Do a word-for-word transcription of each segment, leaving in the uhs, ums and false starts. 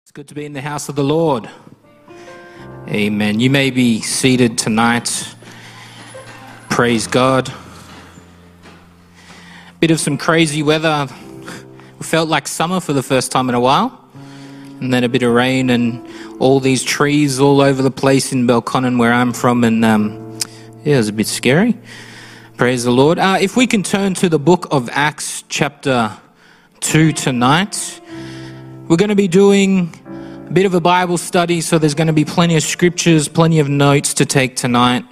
It's good to be in the house of the Lord. Amen. You may be seated tonight. Praise God. Bit of some crazy weather. It felt like summer for the first time in a while. And then a bit of rain and all these trees all over the place in Belconnen where I'm from. And um, yeah, it was a bit scary. Praise the Lord. Uh, if we can turn to the book of Acts chapter two tonight. We're going to be doing a bit of a Bible study, so there's going to be plenty of scriptures, plenty of notes to take tonight.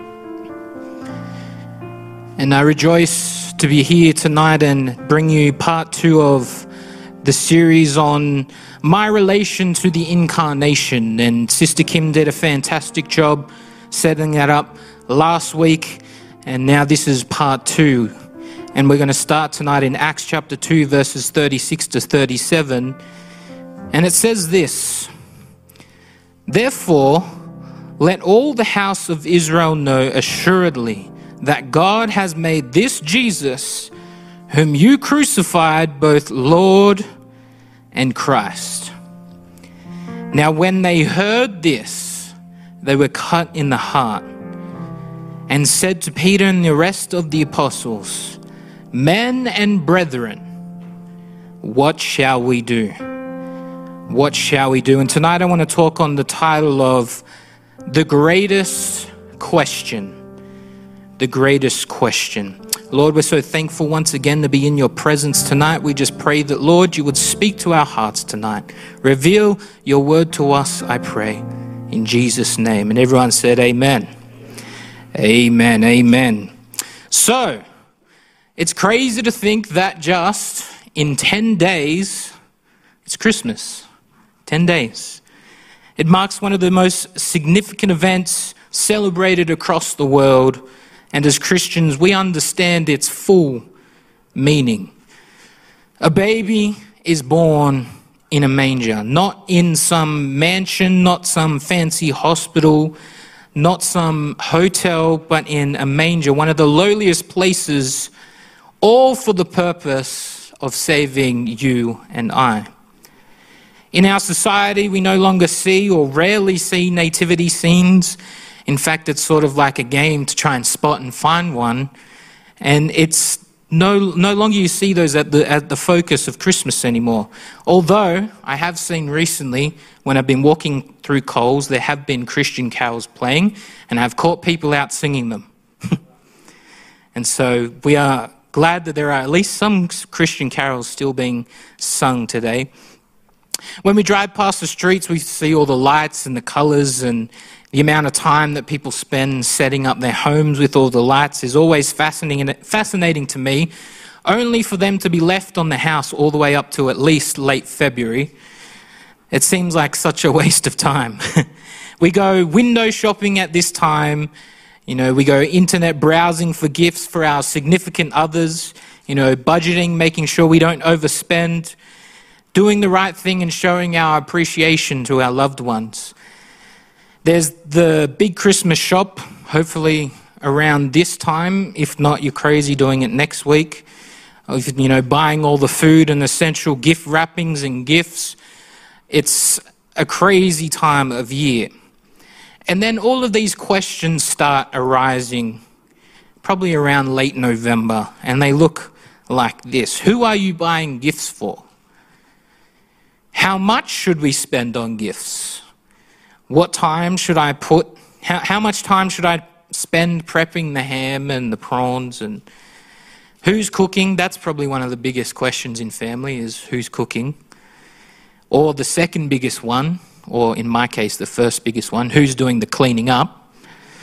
And I rejoice to be here tonight and bring you part two of the series on my relation to the incarnation. And Sister Kim did a fantastic job setting that up last week, and now this is part two. And we're going to start tonight in Acts chapter two, verses thirty-six to thirty-seven. And it says this: "Therefore, let all the house of Israel know assuredly that God has made this Jesus, whom you crucified, both Lord and Christ." Now when they heard this, they were cut in the heart, and said to Peter and the rest of the apostles, "Men and brethren, what shall we do?" What shall we do? And tonight I want to talk on the title of The Greatest Question. The Greatest Question. Lord, we're so thankful once again to be in your presence tonight. We just pray that, Lord, you would speak to our hearts tonight. Reveal your word to us, I pray, in Jesus' name. And everyone said amen. Amen, amen. So, it's crazy to think that just in ten days, it's Christmas. ten days. It marks one of the most significant events celebrated across the world, and as Christians, we understand its full meaning. A baby is born in a manger, not in some mansion, not some fancy hospital, not some hotel, but in a manger, one of the lowliest places, all for the purpose of saving you and I. In our society, we no longer see or rarely see nativity scenes. In fact, it's sort of like a game to try and spot and find one. And it's no no longer you see those at the at the focus of Christmas anymore. Although I have seen recently, when I've been walking through Coles, there have been Christian carols playing, and I've caught people out singing them. And so we are glad that there are at least some Christian carols still being sung today. When we drive past the streets, we see all the lights and the colours, and the amount of time that people spend setting up their homes with all the lights is always fascinating, fascinating to me, only for them to be left on the house all the way up to at least late February. It seems like such a waste of time. We go window shopping at this time. You know, we go internet browsing for gifts for our significant others, you know, budgeting, making sure we don't overspend, doing the right thing and showing our appreciation to our loved ones. There's the big Christmas shop, hopefully around this time. If not, you're crazy doing it next week. You know, buying all the food and essential gift wrappings and gifts. It's a crazy time of year. And then all of these questions start arising probably around late November, and they look like this. Who are you buying gifts for? How much should we spend on gifts? What time should I put, how, how much time should I spend prepping the ham and the prawns? And who's cooking? That's probably one of the biggest questions in family, is who's cooking? Or the second biggest one, or in my case, the first biggest one, who's doing the cleaning up?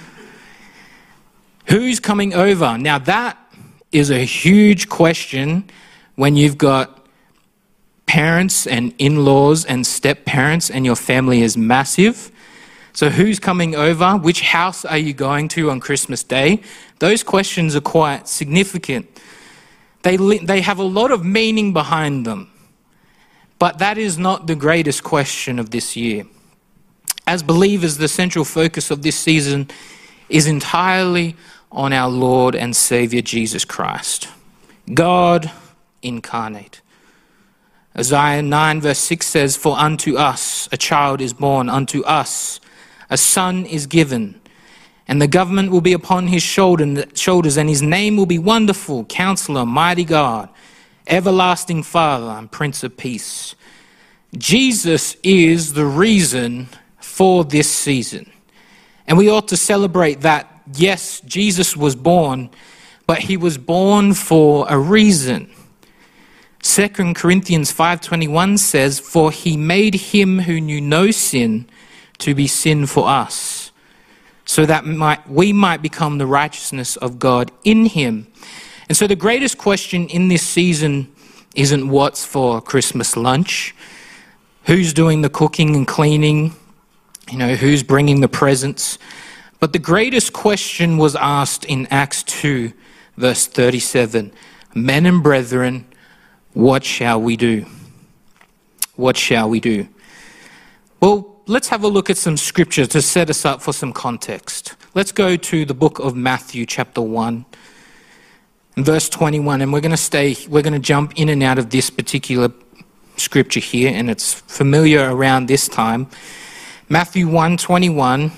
Who's coming over? Now that is a huge question when you've got parents and in-laws and step-parents and your family is massive. So who's coming over? Which house are you going to on Christmas Day? Those questions are quite significant. They, they have a lot of meaning behind them. But that is not the greatest question of this year. As believers, the central focus of this season is entirely on our Lord and Saviour Jesus Christ, God incarnate. Isaiah nine verse six says, "For unto us a child is born, unto us a son is given, and the government will be upon his shoulders, and his name will be Wonderful, Counselor, Mighty God, Everlasting Father, and Prince of Peace." Jesus is the reason for this season. And we ought to celebrate that, yes, Jesus was born, but he was born for a reason. Second Corinthians five twenty-one says, "For he made him who knew no sin to be sin for us, so that might, we might become the righteousness of God in him." And so the greatest question in this season isn't what's for Christmas lunch, who's doing the cooking and cleaning, you know, who's bringing the presents. But the greatest question was asked in Acts two, verse thirty-seven. "Men and brethren, what shall we do?" What shall we do? Well, let's have a look at some scripture to set us up for some context. Let's go to the book of Matthew, chapter one, verse twenty-one, and we're going to stay, we're going to jump in and out of this particular scripture here, and it's familiar around this time. Matthew one twenty-one,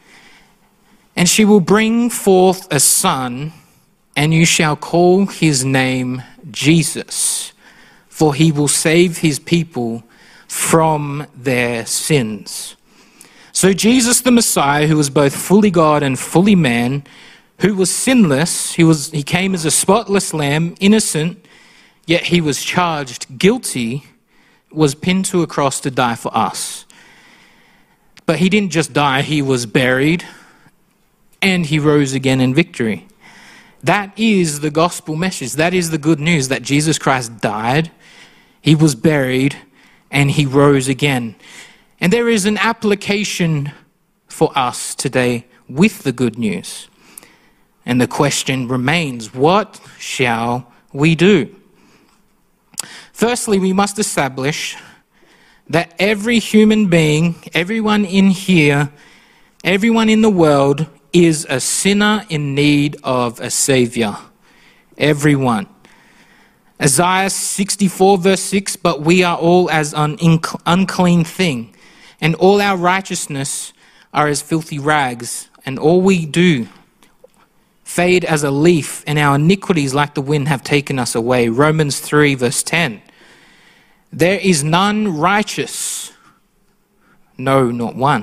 "And she will bring forth a son, and you shall call his name Jesus, for he will save his people from their sins." So Jesus the Messiah, who was both fully God and fully man, who was sinless, he was he came as a spotless lamb, innocent, yet he was charged guilty, was pinned to a cross to die for us. But he didn't just die, he was buried, and he rose again in victory. That is the gospel message. That is the good news, that Jesus Christ died, he was buried, and he rose again. And there is an application for us today with the good news. And the question remains, what shall we do? Firstly, we must establish that every human being, everyone in here, everyone in the world is a sinner in need of a savior. Everyone. Isaiah sixty-four verse six, "But we are all as an unclean thing, and all our righteousness are as filthy rags, and all we do fade as a leaf, and our iniquities like the wind have taken us away." Romans three verse ten. "There is none righteous, no, not one."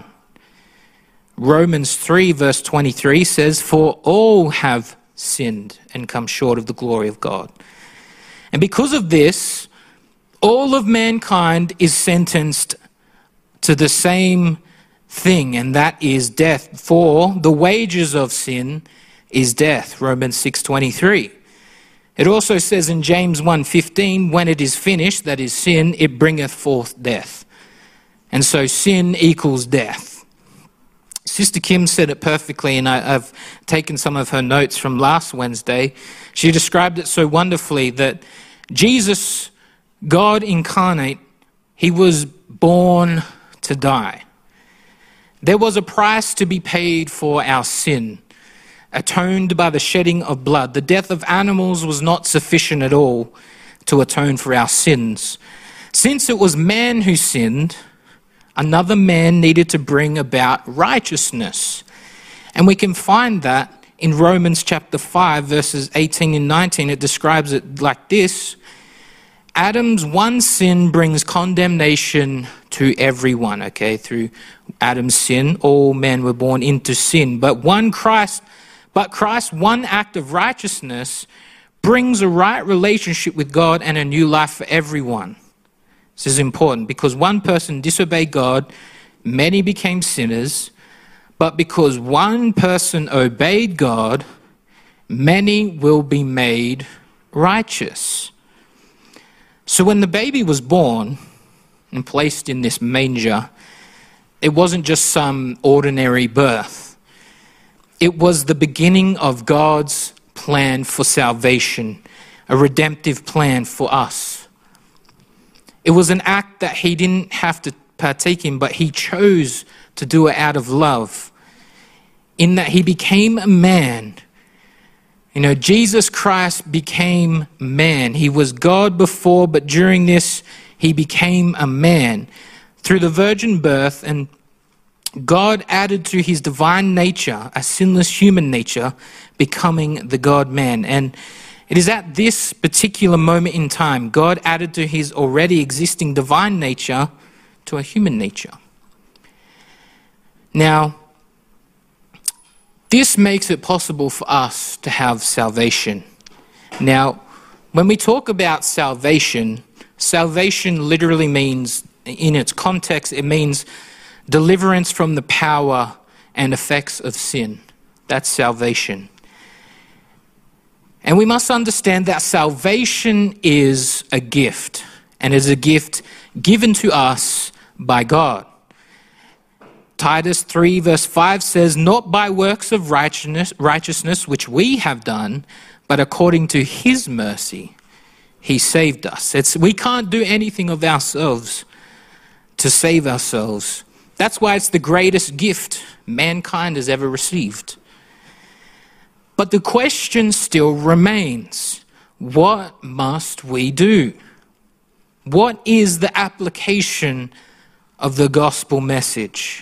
Romans three verse twenty-three says, "For all have sinned and come short of the glory of God." And because of this, all of mankind is sentenced to the same thing, and that is death. For the wages of sin is death, Romans six twenty-three. It also says in James one fifteen, "When it is finished," that is sin, "it bringeth forth death." And so sin equals death. Sister Kim said it perfectly, and I, I've taken some of her notes from last Wednesday. She described it so wonderfully that Jesus, God incarnate, he was born to die. There was a price to be paid for our sin, atoned by the shedding of blood. The death of animals was not sufficient at all to atone for our sins. Since it was man who sinned, another man needed to bring about righteousness. And we can find that in Romans chapter five, verses eighteen and nineteen. It describes it like this: Adam's one sin brings condemnation to everyone, okay? Through Adam's sin, all men were born into sin. But one Christ, but Christ's one act of righteousness brings a right relationship with God and a new life for everyone. This is important because one person disobeyed God, many became sinners. But because one person obeyed God, many will be made righteous. So when the baby was born and placed in this manger, it wasn't just some ordinary birth. It was the beginning of God's plan for salvation, a redemptive plan for us. It was an act that he didn't have to partake in, but he chose to do it out of love, in that he became a man. You know, Jesus Christ became man. He was God before, but during this, he became a man through the virgin birth, and God added to his divine nature a sinless human nature, becoming the God-man. And it is at this particular moment in time, God added to his already existing divine nature to a human nature. Now, this makes it possible for us to have salvation. Now, when we talk about salvation, salvation literally means, in its context, it means deliverance from the power and effects of sin. That's salvation. And we must understand that salvation is a gift, and is a gift given to us by God. Titus three verse five says, "Not by works of righteousness, righteousness which we have done, but according to his mercy, he saved us." It's, we can't do anything of ourselves to save ourselves. That's why it's the greatest gift mankind has ever received. But the question still remains, what must we do? What is the application of the gospel message?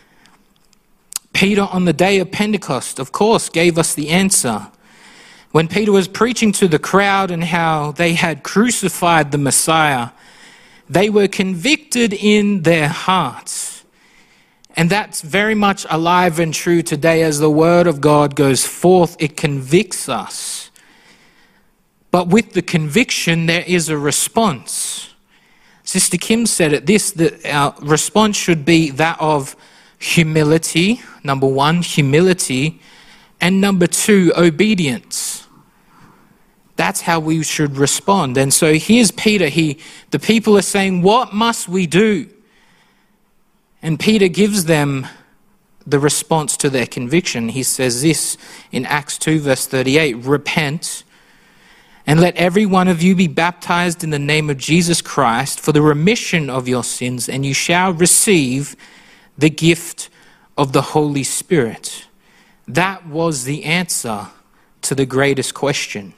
Peter, on the day of Pentecost, of course, gave us the answer. When Peter was preaching to the crowd and how they had crucified the Messiah, they were convicted in their hearts. And that's very much alive and true today as the word of God goes forth. It convicts us. But with the conviction, there is a response. Sister Kim said it this, that our response should be that of humility, number one, humility, and number two, obedience. That's how we should respond. And so here's Peter. He, the people are saying, what must we do? And Peter gives them the response to their conviction. He says this in Acts two verse thirty-eight, "Repent, and let every one of you be baptized in the name of Jesus Christ for the remission of your sins, and you shall receive the gift of the Holy Spirit." That was the answer to the greatest question.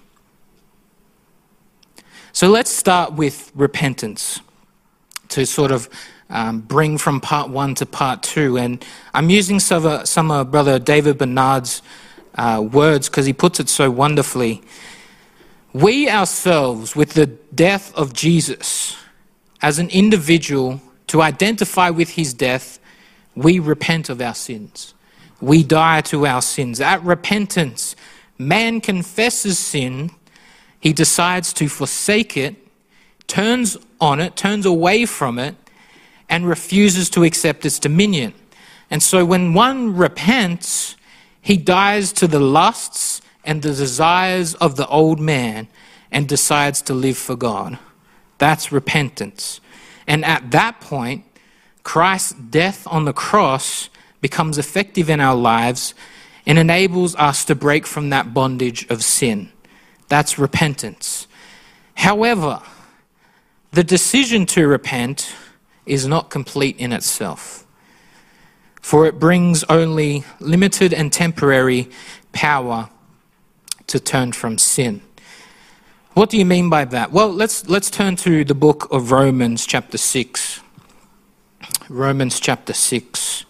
So let's start with repentance to sort of um, bring from part one to part two. And I'm using some of, some of Brother David Bernard's uh, words because he puts it so wonderfully. We ourselves, with the death of Jesus, as an individual, to identify with his death, we repent of our sins. We die to our sins. At repentance, man confesses sin, he decides to forsake it, turns on it, turns away from it, and refuses to accept its dominion. And so when one repents, he dies to the lusts and the desires of the old man and decides to live for God. That's repentance. And at that point, Christ's death on the cross becomes effective in our lives and enables us to break from that bondage of sin. That's repentance. However, the decision to repent is not complete in itself, for it brings only limited and temporary power to turn from sin. What do you mean by that? Well, let's let's turn to the book of Romans chapter six. Romans chapter six.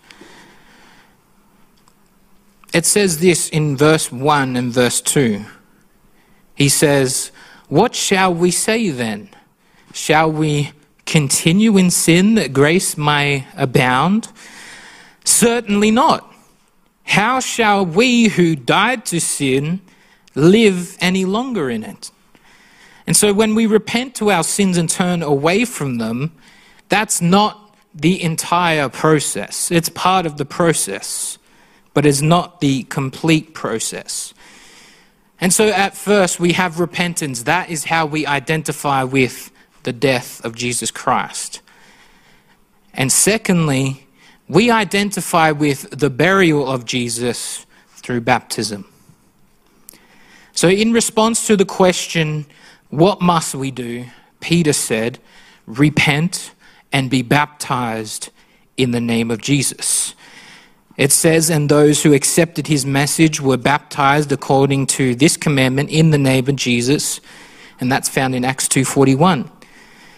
It says this in verse one and verse two. He says, "What shall we say then? Shall we continue in sin that grace may abound? Certainly not. How shall we who died to sin live any longer in it?" And so when we repent to our sins and turn away from them, that's not the entire process. It's part of the process, but it's not the complete process. And so at first we have repentance. That is how we identify with the death of Jesus Christ. And secondly, we identify with the burial of Jesus through baptism. So in response to the question, what must we do? Peter said, repent and be baptized in the name of Jesus. It says, and those who accepted his message were baptized according to this commandment in the name of Jesus. And that's found in Acts two forty-one.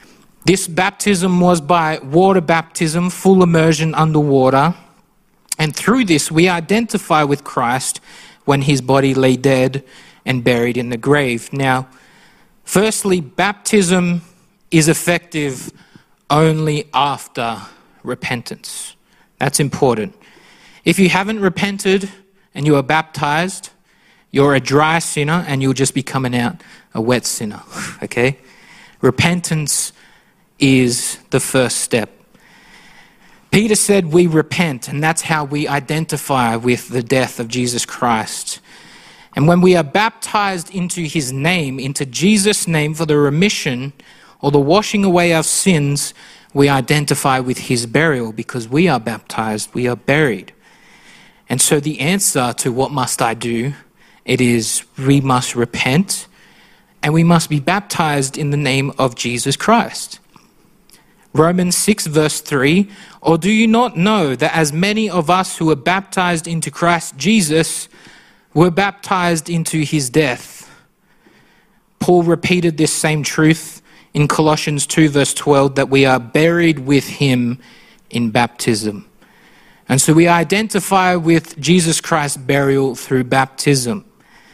This baptism was by water baptism, full immersion underwater. And through this, we identify with Christ when his body lay dead and buried in the grave. Now, firstly, baptism is effective only after repentance. That's important. If you haven't repented and you are baptized, you're a dry sinner and you'll just be coming out a wet sinner, okay? Repentance is the first step. Peter said we repent, and that's how we identify with the death of Jesus Christ. And when we are baptized into his name, into Jesus' name for the remission or the washing away of sins, we identify with his burial because we are baptized, we are buried. And so the answer to what must I do, it is we must repent and we must be baptized in the name of Jesus Christ. Romans six verse three, or do you not know that as many of us who were baptized into Christ Jesus were baptized into his death? Paul repeated this same truth in Colossians two verse twelve, that we are buried with him in baptism. And so we identify with Jesus Christ's burial through baptism.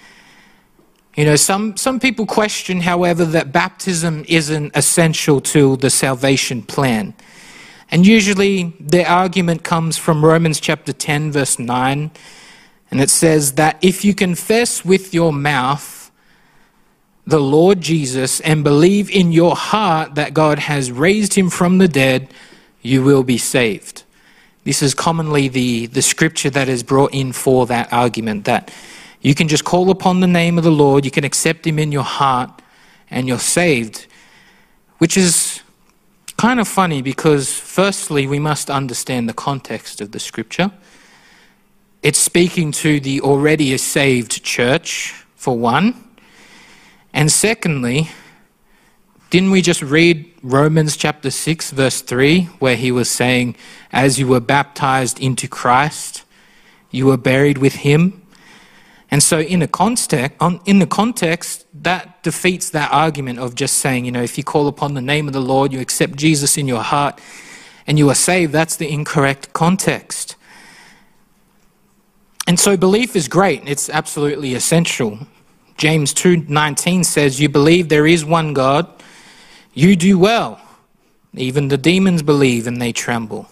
You know, some, some people question, however, that baptism isn't essential to the salvation plan. And usually their argument comes from Romans chapter ten, verse nine. And it says that if you confess with your mouth the Lord Jesus and believe in your heart that God has raised him from the dead, you will be saved. This is commonly the, the scripture that is brought in for that argument, that you can just call upon the name of the Lord, you can accept him in your heart, and you're saved. Which is kind of funny because firstly, we must understand the context of the scripture. It's speaking to the already saved church, for one. And secondly, didn't we just read Romans chapter six, verse three, where he was saying, as you were baptized into Christ, you were buried with him? And so in the context, in the context, that defeats that argument of just saying, you know, if you call upon the name of the Lord, you accept Jesus in your heart, and you are saved. That's the incorrect context. And so belief is great. It's absolutely essential. James two nineteen says, you believe there is one God, you do well. Even the demons believe and they tremble.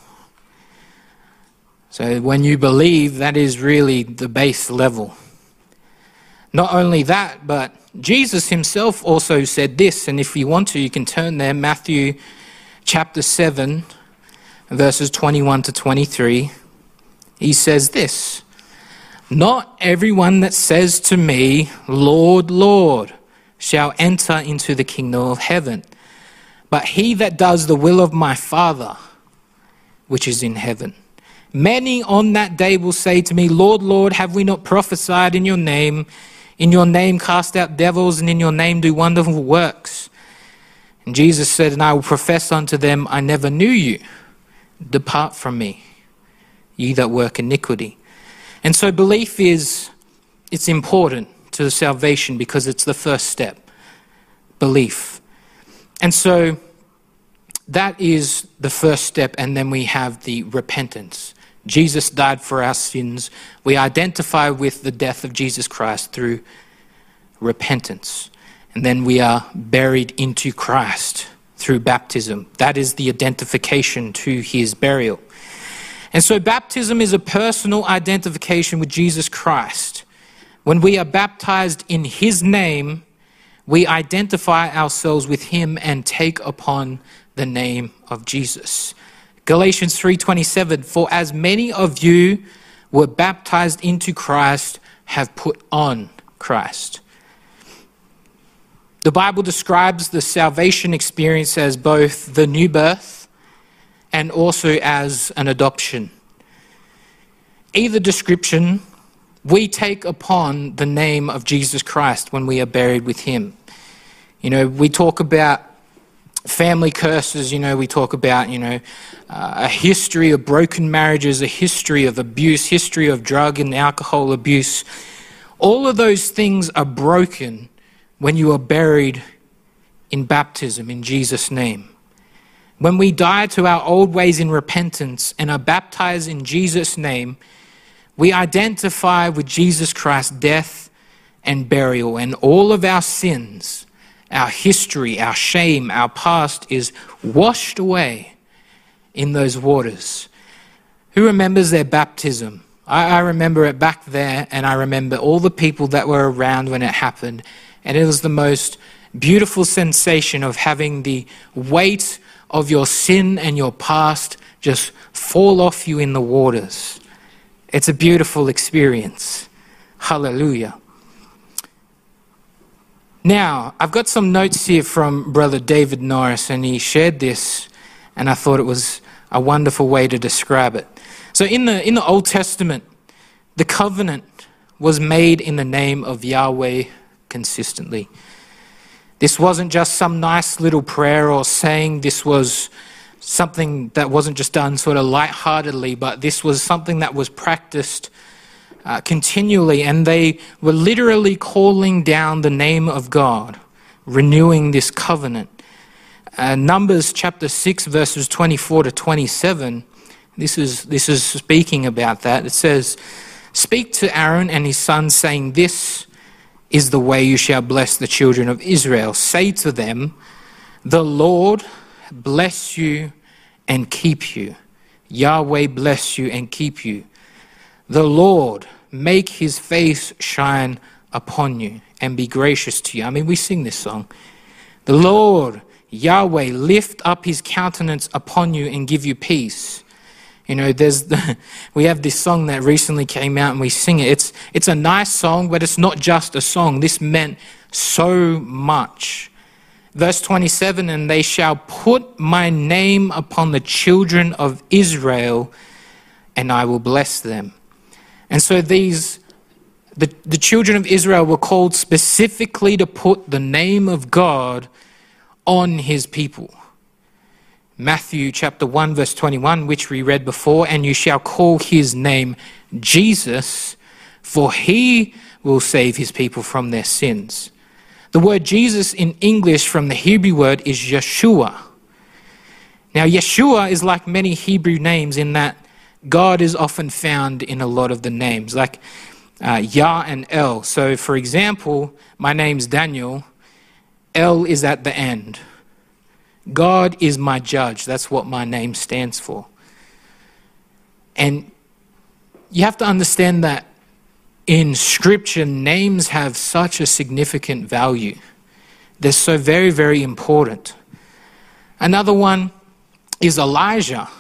So when you believe, that is really the base level. Not only that, but Jesus himself also said this, and if you want to, you can turn there, Matthew chapter seven, verses twenty-one to twenty-three. He says this, not everyone that says to me, Lord, Lord, shall enter into the kingdom of heaven, but he that does the will of my Father, which is in heaven. Many on that day will say to me, Lord, Lord, have we not prophesied in your name? In your name cast out devils, and in your name do wonderful works. And Jesus said, and I will profess unto them, I never knew you. Depart from me, ye that work iniquity. And so belief is, it's important to the salvation because it's the first step. Belief. And so that is the first step, and then we have the repentance. Jesus died for our sins. We identify with the death of Jesus Christ through repentance. And then we are buried into Christ through baptism. That is the identification to his burial. And so baptism is a personal identification with Jesus Christ. When we are baptized in his name, we identify ourselves with him and take upon the name of Jesus. Galatians three twenty-seven, for as many of you were baptized into Christ have put on Christ. The Bible describes the salvation experience as both the new birth and also as an adoption. Either description, we take upon the name of Jesus Christ when we are buried with him. You know, we talk about family curses, you know, we talk about, you know, uh, a history of broken marriages, a history of abuse, history of drug and alcohol abuse. All of those things are broken when you are buried in baptism in Jesus' name. When we die to our old ways in repentance and are baptized in Jesus' name, we identify with Jesus Christ's death and burial, and all of our sins, our history, our shame, our past is washed away in those waters. Who remembers their baptism? I, I remember it back there, and I remember all the people that were around when it happened, and it was the most beautiful sensation of having the weight of your sin and your past just fall off you in the waters. It's a beautiful experience. Hallelujah. Now, I've got some notes here from Brother David Norris, and he shared this, and I thought it was a wonderful way to describe it. So in the in the Old Testament, the covenant was made in the name of Yahweh consistently. This wasn't just some nice little prayer or saying. This was something that wasn't just done sort of lightheartedly, but this was something that was practiced uh, continually, and they were literally calling down the name of God, renewing this covenant. Uh, Numbers chapter six, verses twenty-four to twenty-seven, this is, this is speaking about that. It says, "Speak to Aaron and his sons, saying, this is the way you shall bless the children of Israel. Say to them, the Lord bless you and keep you. Yahweh bless you and keep you. The Lord make his face shine upon you and be gracious to you." I mean, we sing this song. "The Lord, Yahweh, lift up his countenance upon you and give you peace." You know, there's the, we have this song that recently came out and we sing it. It's, it's a nice song, but it's not just a song. This meant so much. Verse twenty-seven, "And they shall put my name upon the children of Israel, and I will bless them." And so these, the, the children of Israel were called specifically to put the name of God on his people. Matthew chapter one, verse twenty-one, which we read before, "And you shall call his name Jesus, for he will save his people from their sins." The word Jesus in English from the Hebrew word is Yeshua. Now, Yeshua is like many Hebrew names in that God is often found in a lot of the names, like uh, Yah and El. So, for example, my name's Daniel. El is at the end. God is my judge. That's what my name stands for. And you have to understand that in Scripture, names have such a significant value. They're so very, very important. Another one is Elijah.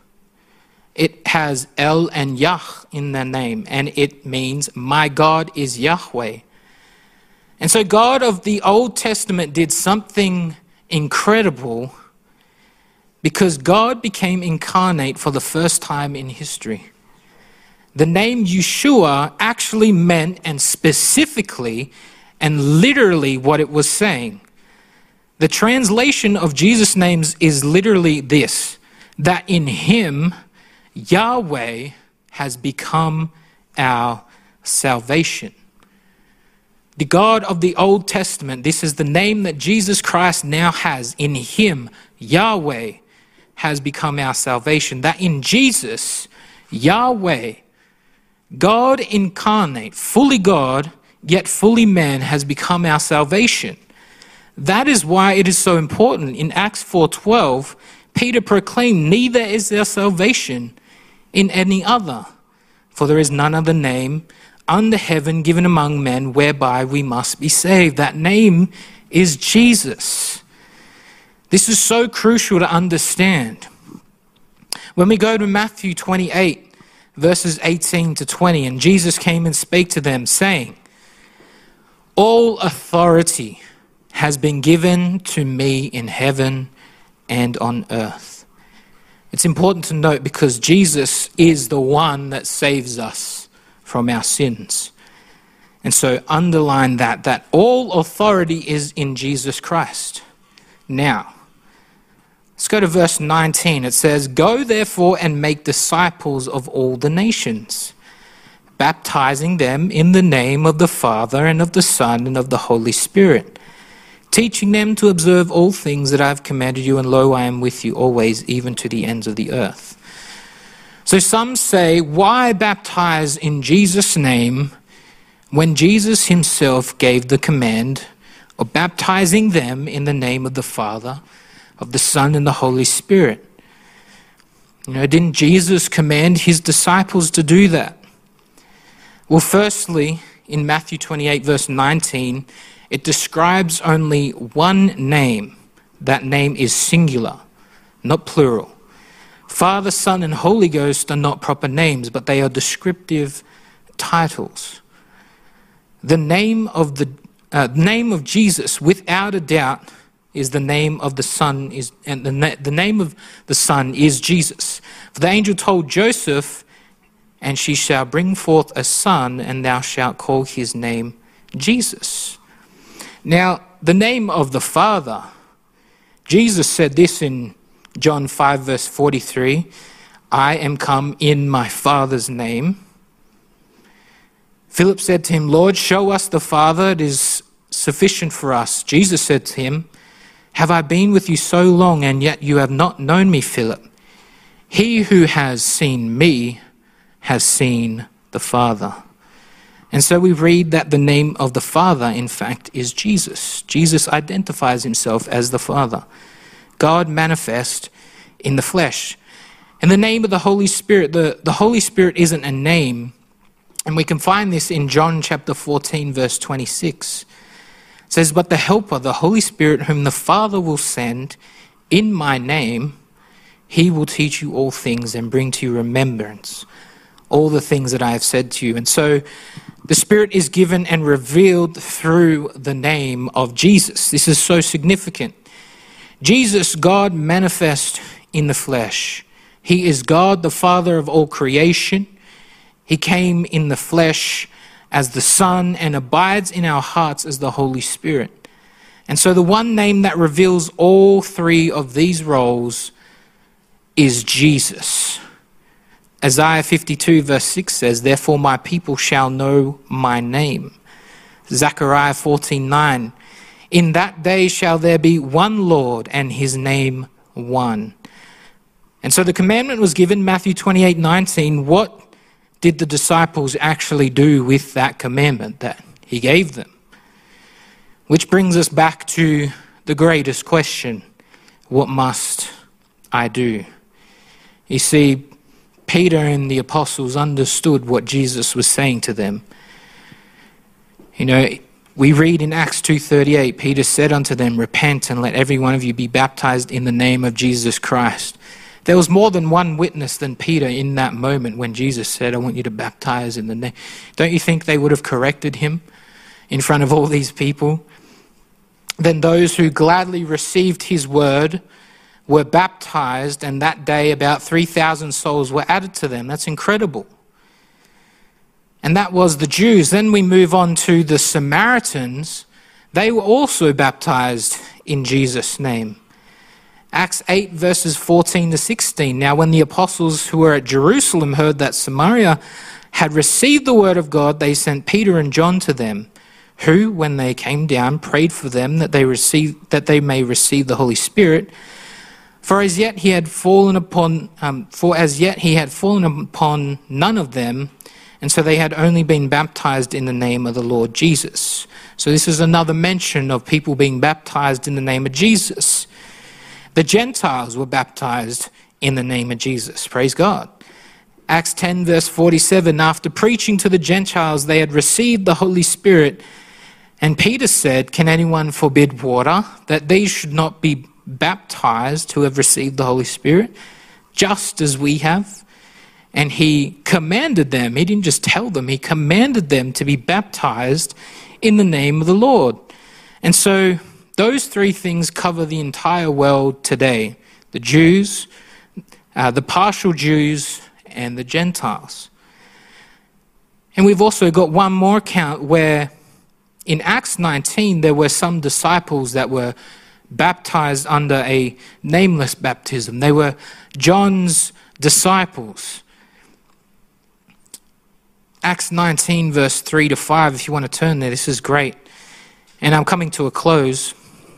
It has El and Yah in their name, and it means my God is Yahweh. And so God of the Old Testament did something incredible because God became incarnate for the first time in history. The name Yeshua actually meant, and specifically and literally what it was saying. The translation of Jesus' names is literally this, that in him Yahweh has become our salvation. The God of the Old Testament, this is the name that Jesus Christ now has. In him, Yahweh has become our salvation. That in Jesus, Yahweh, God incarnate, fully God, yet fully man, has become our salvation. That is why it is so important. In Acts four twelve, Peter proclaimed, "Neither is there salvation in any other, for there is none other name under heaven given among men whereby we must be saved." That name is Jesus. This is so crucial to understand. When we go to Matthew twenty-eight, verses eighteen to twenty, "And Jesus came and spake to them, saying, All authority has been given to me in heaven and on earth." It's important to note because Jesus is the one that saves us from our sins. And so underline that, that all authority is in Jesus Christ. Now, let's go to verse nineteen. It says, "Go therefore and make disciples of all the nations, baptizing them in the name of the Father and of the Son and of the Holy Spirit, teaching them to observe all things that I have commanded you, and lo, I am with you always, even to the ends of the earth. So some say, why baptize in Jesus' name when Jesus himself gave the command of baptizing them in the name of the Father, of the Son, and the Holy Spirit? You know, didn't Jesus command his disciples to do that? Well, firstly, in Matthew twenty-eight, verse nineteen, it describes only one name. That name is singular, not plural. Father, Son, and Holy Ghost are not proper names, but they are descriptive titles. The name of the uh, name of Jesus, without a doubt, is the name of the Son, is and the, na- the name of the Son is Jesus. For the angel told Joseph, and she shall bring forth a son, and thou shalt call his name Jesus. Now, the name of the Father, Jesus said this in John five, verse forty-three, I am come in my Father's name. Philip said to him, Lord, show us the Father, it is sufficient for us. Jesus said to him, have I been with you so long, and yet you have not known me, Philip? He who has seen me has seen the Father. And so we read that the name of the Father, in fact, is Jesus. Jesus identifies himself as the Father, God manifest in the flesh. And the name of the Holy Spirit, the, the Holy Spirit isn't a name. And we can find this in John chapter fourteen, verse twenty-six. It says, but the Helper, the Holy Spirit, whom the Father will send in my name, he will teach you all things and bring to your remembrance all the things that I have said to you. And so the Spirit is given and revealed through the name of Jesus. This is so significant. Jesus, God manifest in the flesh. He is God, the Father of all creation. He came in the flesh as the Son and abides in our hearts as the Holy Spirit. And so the one name that reveals all three of these roles is Jesus. Isaiah fifty-two, verse six says, therefore my people shall know my name. Zechariah fourteen, nine, in that day shall there be one Lord, and his name one. And so the commandment was given, Matthew twenty-eight, nineteen. What did the disciples actually do with that commandment that he gave them? Which brings us back to the greatest question, what must I do? You see, Peter and the apostles understood what Jesus was saying to them. You know, we read in Acts two thirty-eight, Peter said unto them, repent and let every one of you be baptized in the name of Jesus Christ. There was more than one witness than Peter in that moment when Jesus said, I want you to baptize in the name. Don't you think they would have corrected him in front of all these people? Then those who gladly received his word were baptized, and that day about three thousand souls were added to them. That's incredible. And that was the Jews. Then we move on to the Samaritans. They were also baptized in Jesus' name. Acts eight, verses fourteen to sixteen. Now when the apostles who were at Jerusalem heard that Samaria had received the word of God, they sent Peter and John to them, who, when they came down, prayed for them that they receive, that they may receive the Holy Spirit. For as yet he had fallen upon, um, for as yet he had fallen upon none of them, and so they had only been baptized in the name of the Lord Jesus. So this is another mention of people being baptized in the name of Jesus. The Gentiles were baptized in the name of Jesus. Praise God. Acts ten, verse forty-seven, after preaching to the Gentiles, they had received the Holy Spirit. And Peter said, can anyone forbid water, that these should not be baptized who have received the Holy Spirit, just as we have? And he commanded them, he didn't just tell them, he commanded them to be baptized in the name of the Lord. And so those three things cover the entire world today. The Jews, uh, the partial Jews, and the Gentiles. And we've also got one more account where in Acts nineteen there were some disciples that were baptized under a nameless baptism. They were John's disciples. Acts nineteen, verse three to five, if you want to turn there, this is great. And I'm coming to a close.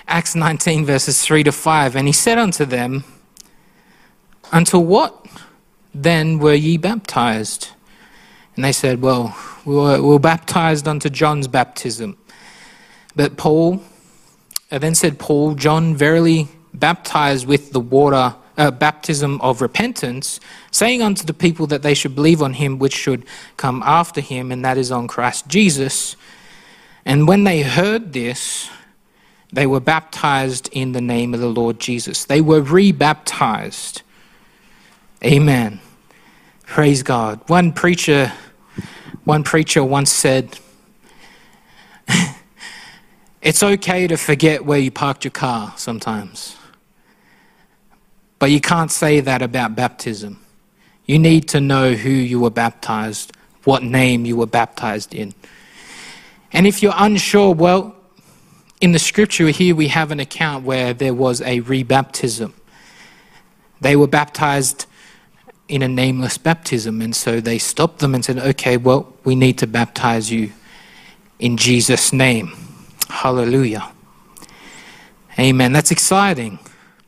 Acts nineteen verses three to five. And he said unto them, unto what then were ye baptized? And they said, well, we were, we were baptized unto John's baptism. But Paul, uh, then said Paul, John verily baptized with the water, uh, baptism of repentance, saying unto the people that they should believe on him which should come after him, and that is on Christ Jesus. And when they heard this, they were baptized in the name of the Lord Jesus. They were re-baptized. Amen. Praise God. One preacher, one preacher once said, it's okay to forget where you parked your car sometimes, but you can't say that about baptism. You need to know who you were baptized, what name you were baptized in. And if you're unsure, well, in the scripture here we have an account where there was a rebaptism. They were baptized in a nameless baptism, and so they stopped them and said, okay, well, we need to baptize you in Jesus' name. Hallelujah. Amen. That's exciting.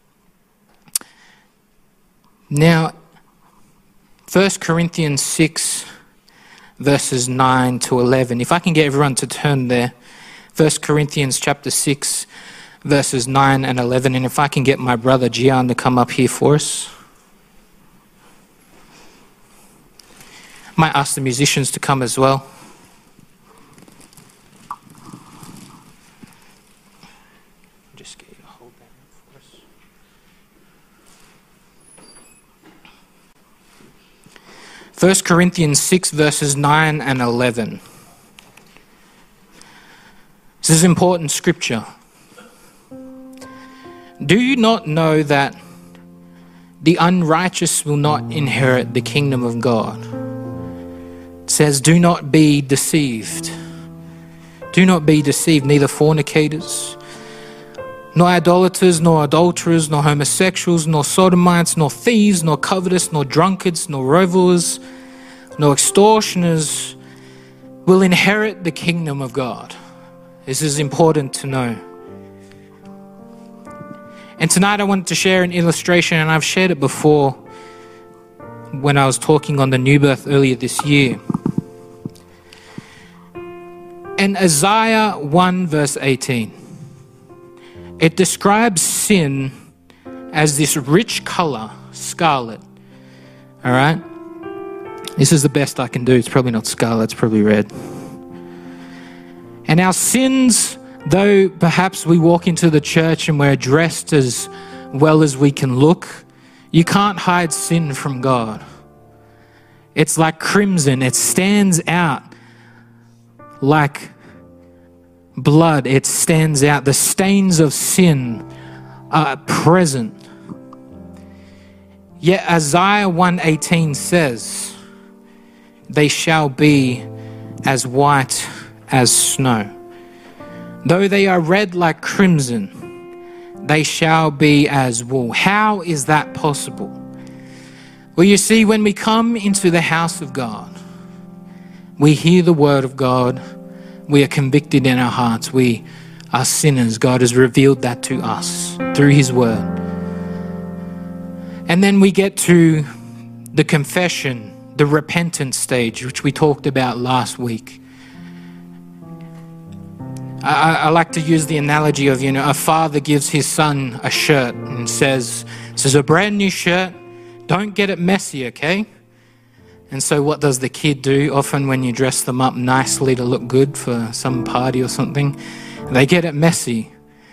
Now, First Corinthians six, verses nine to eleven. If I can get everyone to turn there. First Corinthians chapter six, verses nine and eleven. And if I can get my brother Gian to come up here for us. Might ask the musicians to come as well. Just get you to hold that for us. First Corinthians six, verses nine and eleven. This is important scripture. Do you not know that the unrighteous will not inherit the kingdom of God? It says, do not be deceived. Do not be deceived, neither fornicators, nor idolaters, nor adulterers, nor homosexuals, nor sodomites, nor thieves, nor covetous, nor drunkards, nor revelers, nor extortioners will inherit the kingdom of God. This is important to know. And tonight I wanted to share an illustration, and I've shared it before when I was talking on the new birth earlier this year. In Isaiah one verse eighteen, it describes sin as this rich color, scarlet. All right? This is the best I can do. It's probably not scarlet, it's probably red. And our sins, though perhaps we walk into the church and we're dressed as well as we can look, you can't hide sin from God. It's like crimson. It stands out like blood. It stands out. The stains of sin are present. Yet Isaiah one eighteen says, they shall be as white as snow. Though they are red like crimson, they shall be as wool. How is that possible? Well, you see, when we come into the house of God, we hear the word of God, we are convicted in our hearts, we are sinners. God has revealed that to us through his word. And then we get to the confession, the repentance stage, which we talked about last week. I, I like to use the analogy of, you know, a father gives his son a shirt and says, this is a brand new shirt, don't get it messy, okay? And so what does the kid do? Often when you dress them up nicely to look good for some party or something, they get it messy.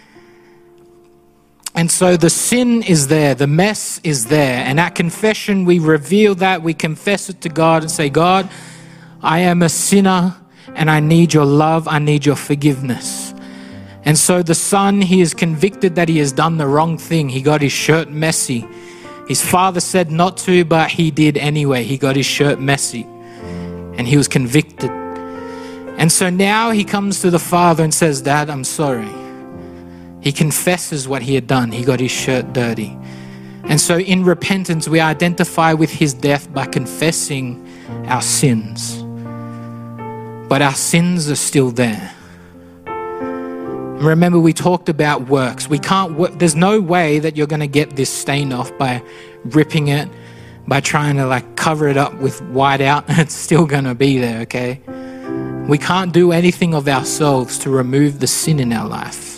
And so the sin is there, the mess is there. And at confession, we reveal that, we confess it to God and say, God, I am a sinner and I need your love, I need your forgiveness. And so the son, he is convicted that he has done the wrong thing. He got his shirt messy. His father said not to, but he did anyway. He got his shirt messy and he was convicted. And so now he comes to the father and says, Dad, I'm sorry. He confesses what he had done. He got his shirt dirty. And so in repentance, we identify with his death by confessing our sins. But our sins are still there. Remember, we talked about works. We can't work. There's no way that you're going to get this stain off by ripping it, by trying to like cover it up with white out. It's still going to be there, okay? We can't do anything of ourselves to remove the sin in our life.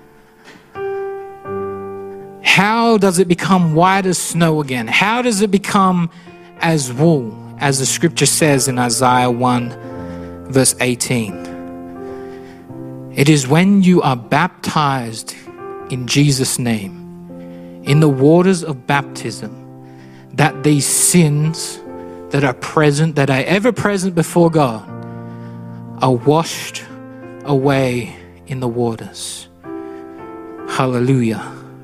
How does it become white as snow again? How does it become as wool, as the scripture says in Isaiah one, verse eighteen? It is when you are baptized in Jesus' name, in the waters of baptism, that these sins that are present, that are ever present before God, are washed away in the waters. Hallelujah.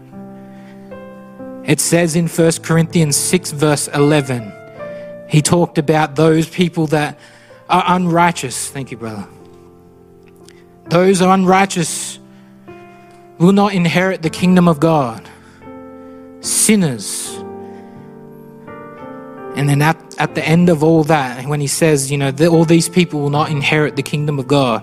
It says in First Corinthians six, verse eleven, he talked about those people that are unrighteous. Thank you, brother. Those who are unrighteous will not inherit the kingdom of God. Sinners. And then at, at the end of all that, when he says, you know, that all these people will not inherit the kingdom of God,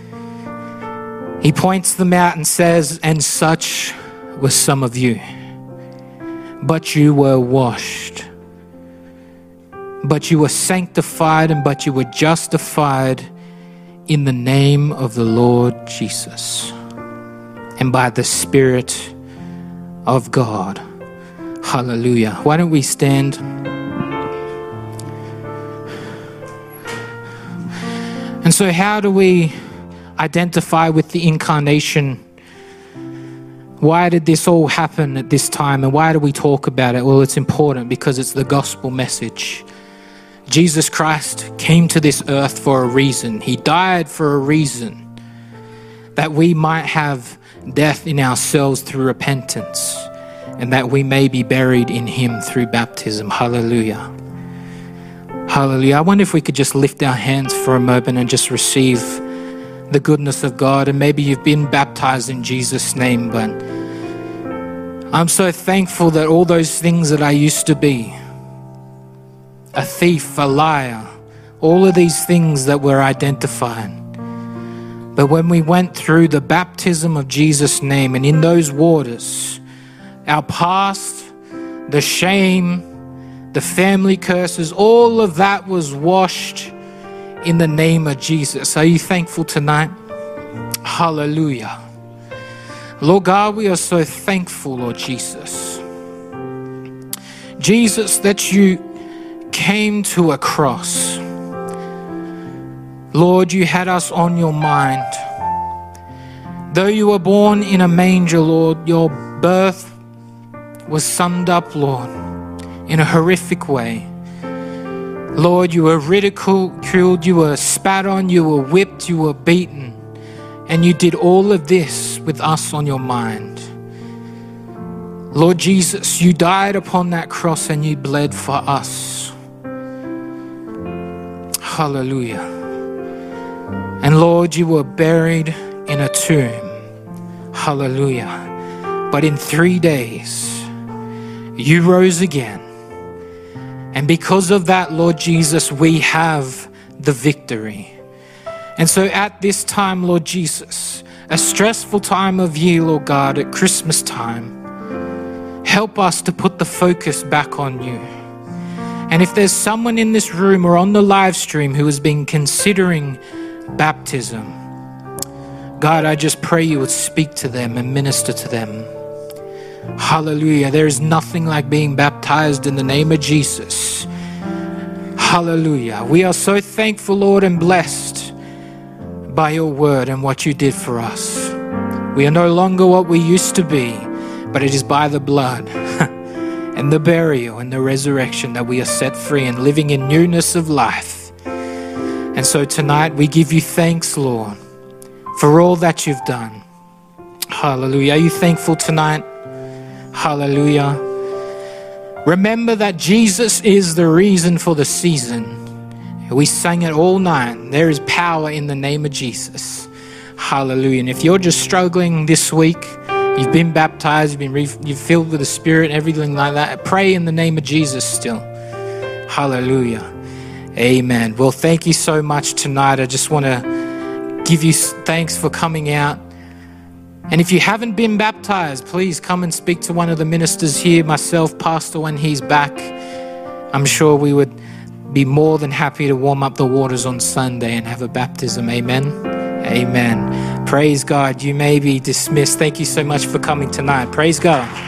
he points them out and says, and such were some of you. But you were washed. But you were sanctified, and but you were justified in the name of the Lord Jesus and by the Spirit of God. Hallelujah. Why don't we stand? And so how do we identify with the incarnation? Why did this all happen at this time, and why do we talk about it? Well, it's important because it's the gospel message. Jesus Christ came to this earth for a reason. He died for a reason, that we might have death in ourselves through repentance, and that we may be buried in him through baptism. Hallelujah. Hallelujah. I wonder if we could just lift our hands for a moment and just receive the goodness of God. And maybe you've been baptized in Jesus' name, but I'm so thankful that all those things that I used to be, a thief, a liar, all of these things that were identified. But when we went through the baptism of Jesus' name, and in those waters, our past, the shame, the family curses, all of that was washed in the name of Jesus. Are you thankful tonight? Hallelujah. Lord God, we are so thankful, Lord Jesus. Jesus, that you came to a cross. Lord, you had us on your mind. Though you were born in a manger, Lord, your birth was summed up, Lord, in a horrific way. Lord, you were ridiculed, you were spat on, you were whipped, you were beaten, and you did all of this with us on your mind. Lord Jesus, you died upon that cross and you bled for us. Hallelujah. And Lord, you were buried in a tomb. Hallelujah. But in three days, you rose again. And because of that, Lord Jesus, we have the victory. And so at this time, Lord Jesus, a stressful time of year, Lord God, at Christmas time, help us to put the focus back on you. And if there's someone in this room or on the live stream who has been considering baptism, God, I just pray you would speak to them and minister to them. Hallelujah. There is nothing like being baptized in the name of Jesus. Hallelujah. We are so thankful, Lord, and blessed by your word and what you did for us. We are no longer what we used to be, but it is by the blood and the burial and the resurrection that we are set free and living in newness of life. And so tonight we give you thanks, Lord, for all that you've done. Hallelujah. Are you thankful tonight? Hallelujah. Remember that Jesus is the reason for the season. We sang it all night. There is power in the name of Jesus. Hallelujah. And if you're just struggling this week, you've been baptized, you've been re- you're filled with the Spirit, everything like that, pray in the name of Jesus still. Hallelujah. Amen. Well, thank you so much tonight. I just want to give you thanks for coming out. And if you haven't been baptized, please come and speak to one of the ministers here, myself, Pastor, when he's back. I'm sure we would be more than happy to warm up the waters on Sunday and have a baptism. Amen. Amen. Praise God. You may be dismissed. Thank you so much for coming tonight. Praise God.